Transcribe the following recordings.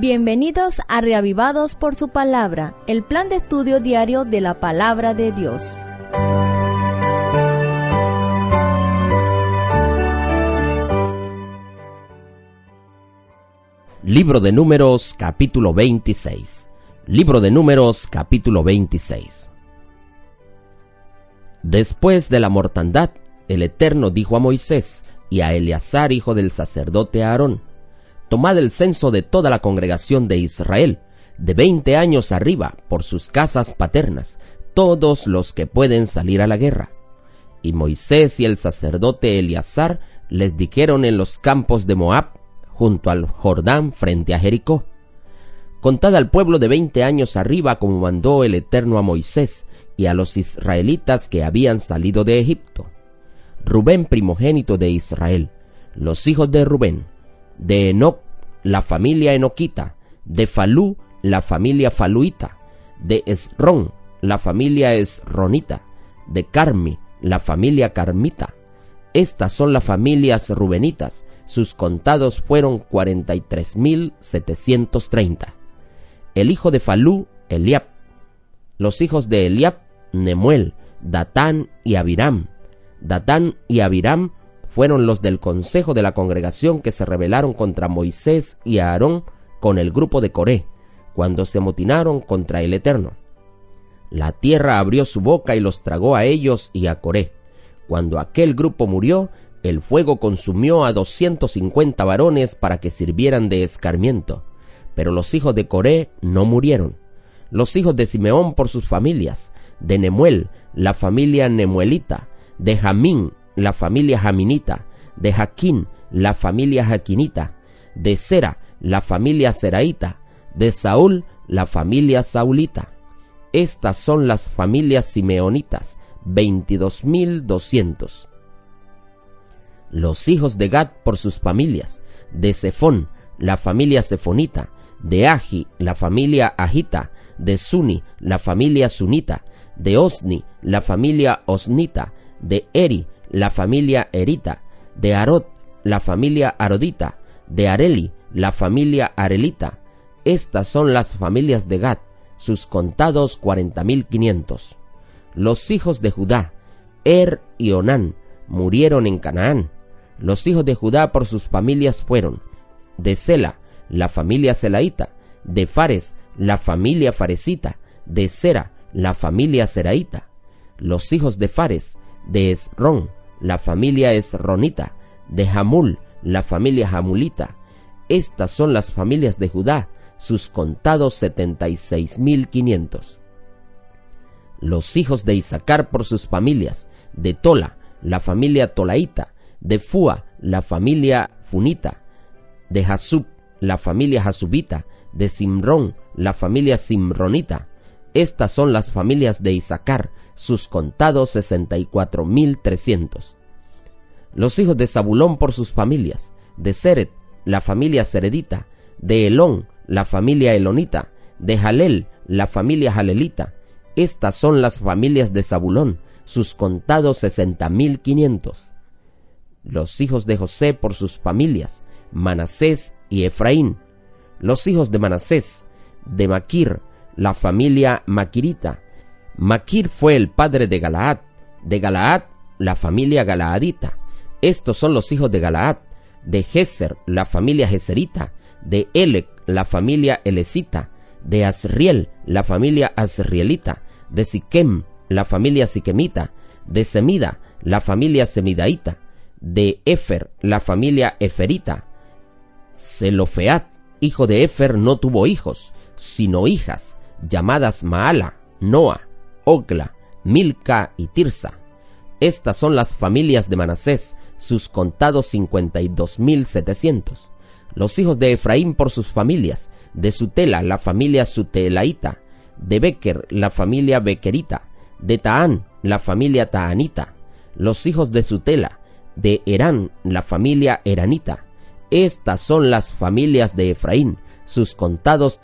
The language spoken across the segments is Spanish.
Bienvenidos a Reavivados por su Palabra, el plan de estudio diario de la Palabra de Dios. Libro de Números, capítulo 26. Libro de Números, capítulo 26. Después de la mortandad, el Eterno dijo a Moisés y a Eleazar, hijo del sacerdote Aarón: tomad el censo de toda la congregación de Israel, de 20 años arriba, por sus casas paternas, todos los que pueden salir a la guerra. Y Moisés y el sacerdote Eleazar les dijeron en los campos de Moab, junto al Jordán, frente a Jericó: contad al pueblo de 20 años arriba, como mandó el Eterno a Moisés y a los israelitas que habían salido de Egipto. Rubén, primogénito de Israel. Los hijos de Rubén: de Enoc, la familia enoquita; de Falú, la familia faluita; de Esrón, la familia esronita; de Carmi, la familia carmita. Estas son las familias rubenitas. Sus contados fueron 43,730. El hijo de Falú, Eliab. Los hijos de Eliab: Nemuel, Datán y Abiram. Datán y Abiram fueron los del consejo de la congregación que se rebelaron contra Moisés y Aarón con el grupo de Coré, cuando se amotinaron contra el Eterno. La tierra abrió su boca y los tragó a ellos y a Coré. Cuando aquel grupo murió, el fuego consumió a 250 varones para que sirvieran de escarmiento, pero los hijos de Coré no murieron. Los hijos de Simeón por sus familias: de Nemuel, la familia nemuelita; de Jamín, la familia jaminita; de Jaquín, la familia jaquinita; de Sera, la familia seraíta; de Saúl, la familia saulita. Estas son las familias simeonitas, 22,200. Los hijos de Gad por sus familias: de Sefón, la familia sefonita; de Agi, la familia agita; de Suni, la familia sunita; de Osni, la familia osnita; de Eri, la familia erita; de Arod, la familia arodita; de Areli, la familia arelita. Estas son las familias de Gad, sus contados 40,500. Los hijos de Judá: y Onán, murieron en Canaán. Los hijos de Judá por sus familias fueron: de Sela, la familia selaíta; de Fares, la familia faresita; de Sera, la familia seraíta. Los hijos de Fares: de Esrón, la familia esronita; de Jamul, la familia jamulita. Estas son las familias de Judá, sus contados 76,500. Los hijos de Isaacar por sus familias: de Tola, la familia tolaíta; de Fúa, la familia funita; de Jasub, la familia jasubita; de Simrón, la familia simronita. Estas son las familias de Isaacar, sus contados 64,300. Los hijos de Zabulón por sus familias: de Seret, la familia seredita; de Elón, la familia elonita; de Jalel, la familia jalelita. Estas son las familias de Zabulón, sus contados 60,500. Los hijos de José por sus familias: Manasés y Efraín. Los hijos de Manasés: de Maquir, la familia maquirita. Maquir fue el padre de Galaad; de Galaad, la familia galaadita. Estos son los hijos de Galaad: de Geser, la familia geserita; de Elec, la familia elecita; de Asriel, la familia asrielita; de Siquem, la familia siquemita; de Semida, la familia semidaíta; de Efer, la familia eferita. Zelofeat, hijo de Efer, no tuvo hijos, sino hijas, llamadas Maala, Noa, Ogla, Milca y Tirsa. Estas son las familias de Manasés, sus contados 52,700. Los hijos de Efraín por sus familias: de Sutela, la familia sutelaíta; de Bequer, la familia bequerita; de Taán, la familia taanita. Los hijos de Sutela: de Herán, la familia eranita. Estas son las familias de Efraín, sus contados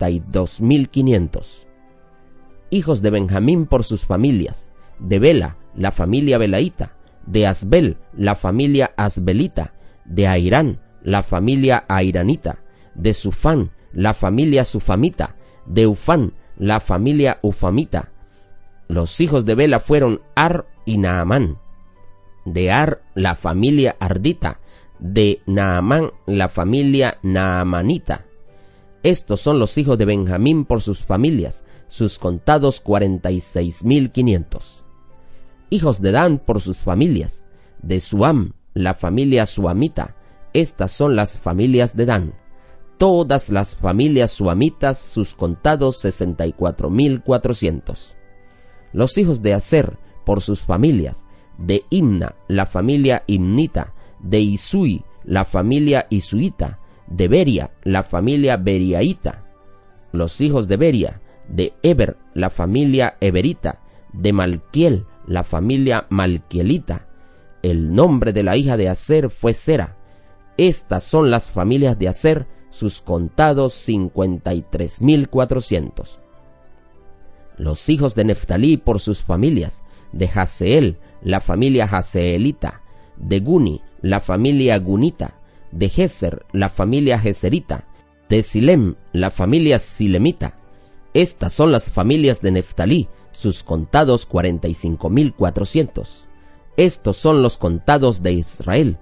32,500. Hijos de Benjamín por sus familias: de Bela, la familia belaíta; de Asbel, la familia asbelita; de Airán, la familia airanita; de Sufán, la familia sufamita; de Ufán, la familia ufamita. Los hijos de Bela fueron Ar y Naamán; de Ar, la familia ardita; de Naamán, la familia naamanita. Estos son los hijos de Benjamín por sus familias, sus contados 46,500. Hijos de Dan por sus familias: de Suam, la familia suamita. Estas son las familias de Dan. Todas las familias suamitas, sus contados 64,400. Los hijos de Aser por sus familias: de Imna, la familia imnita; de Isui, la familia isuita; de Beria, la familia beriaita. Los hijos de Beria: de Eber, la familia eberita; de Malquiel, la familia malquielita. El nombre de la hija de Aser fue Sera. Estas son las familias de Aser, sus contados 53,400. Los hijos de Neftalí por sus familias: de Jaseel, la familia jaseelita; de Guni, la familia gunita; de Geser, la familia geserita; de Silem, la familia silemita. Estas son las familias de Neftalí, sus contados 45,400. Estos son los contados de Israel,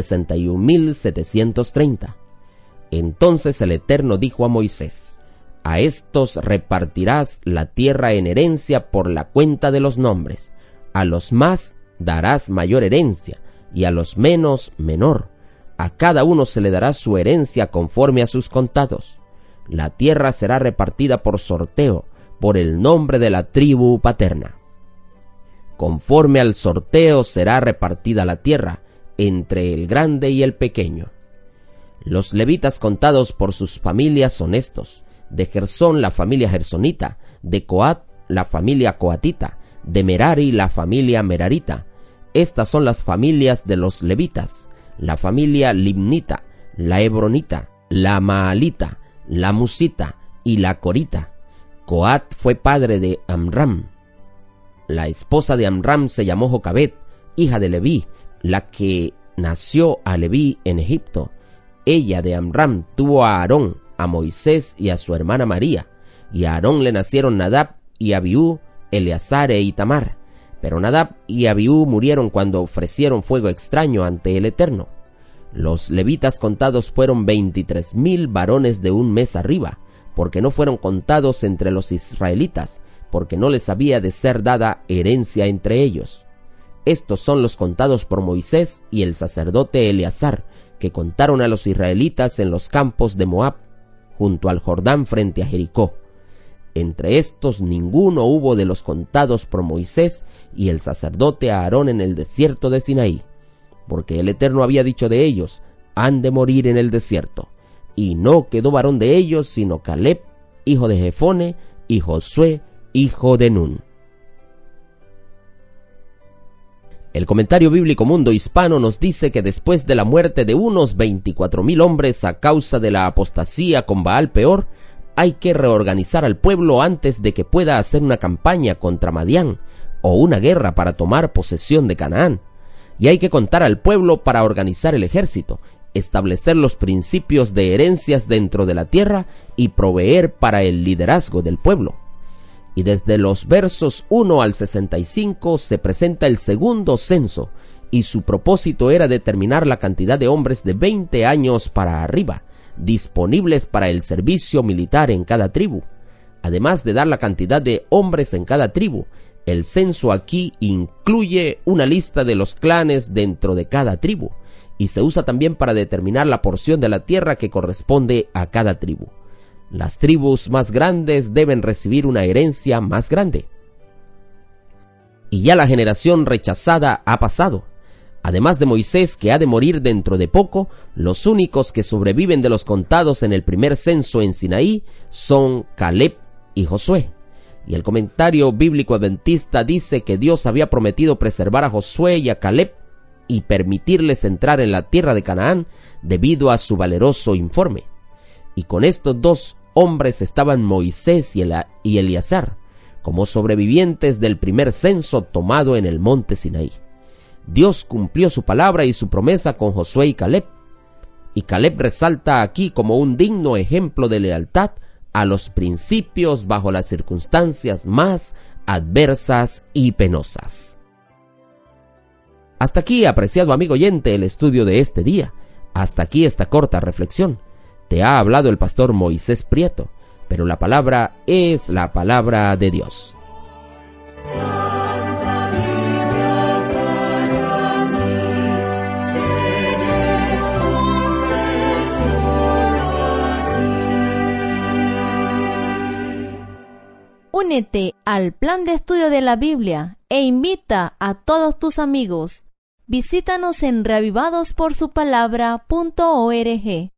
61,730. Entonces el Eterno dijo a Moisés: a estos repartirás la tierra en herencia por la cuenta de los nombres. A los más darás mayor herencia, y a los menos menor. A cada uno se le dará su herencia conforme a sus contados. La tierra será repartida por sorteo, por el nombre de la tribu paterna. Conforme al sorteo será repartida la tierra entre el grande y el pequeño. Los levitas contados por sus familias son estos: de Gersón, la familia gersonita; de Coat, la familia coatita; de Merari, la familia merarita. Estas son las familias de los levitas: la familia limnita, la hebronita, la maalita, la musita y la corita. Coat fue padre de Amram. La esposa de Amram se llamó Jocabet, hija de Leví, la que nació a Leví en Egipto. Ella de Amram tuvo a Aarón, a Moisés y a su hermana María, y a Aarón le nacieron Nadab y Abiú, Eleazar e Itamar. Pero Nadab y Abiú murieron cuando ofrecieron fuego extraño ante el Eterno. Los levitas contados fueron 23,000 varones de un mes arriba, porque no fueron contados entre los israelitas, porque no les había de ser dada herencia entre ellos. Estos son los contados por Moisés y el sacerdote Eleazar, que contaron a los israelitas en los campos de Moab, junto al Jordán frente a Jericó. Entre estos ninguno hubo de los contados por Moisés y el sacerdote Aarón en el desierto de Sinaí, porque el Eterno había dicho de ellos: han de morir en el desierto. Y no quedó varón de ellos sino Caleb, hijo de Jefone, y Josué, hijo de Nun. El comentario bíblico Mundo Hispano nos dice que después de la muerte de unos 24,000 hombres a causa de la apostasía con Baal Peor, hay que reorganizar al pueblo antes de que pueda hacer una campaña contra Madián o una guerra para tomar posesión de Canaán. Y hay que contar al pueblo para organizar el ejército, establecer los principios de herencias dentro de la tierra y proveer para el liderazgo del pueblo. Y desde los versos 1 al 65 se presenta el segundo censo, y su propósito era determinar la cantidad de hombres de 20 años para arriba, disponibles para el servicio militar en cada tribu. Además de dar la cantidad de hombres en cada tribu, el censo aquí incluye una lista de los clanes dentro de cada tribu, y se usa también para determinar la porción de la tierra que corresponde a cada tribu. Las tribus más grandes deben recibir una herencia más grande. Y ya la generación rechazada ha pasado. Además de Moisés, que ha de morir dentro de poco, los únicos que sobreviven de los contados en el primer censo en Sinaí son Caleb y Josué. Y el comentario bíblico adventista dice que Dios había prometido preservar a Josué y a Caleb y permitirles entrar en la tierra de Canaán debido a su valeroso informe. Y con estos dos hombres estaban Moisés y Eleazar como sobrevivientes del primer censo tomado en el monte Sinaí. Dios cumplió su palabra y su promesa con Josué y Caleb. Y Caleb resalta aquí como un digno ejemplo de lealtad a los principios bajo las circunstancias más adversas y penosas. Hasta aquí, apreciado amigo oyente, el estudio de este día. Hasta aquí esta corta reflexión. Te ha hablado el pastor Moisés Prieto, pero la palabra es la palabra de Dios. Únete al plan de estudio de la Biblia e invita a todos tus amigos. Visítanos en reavivadosporsupalabra.org.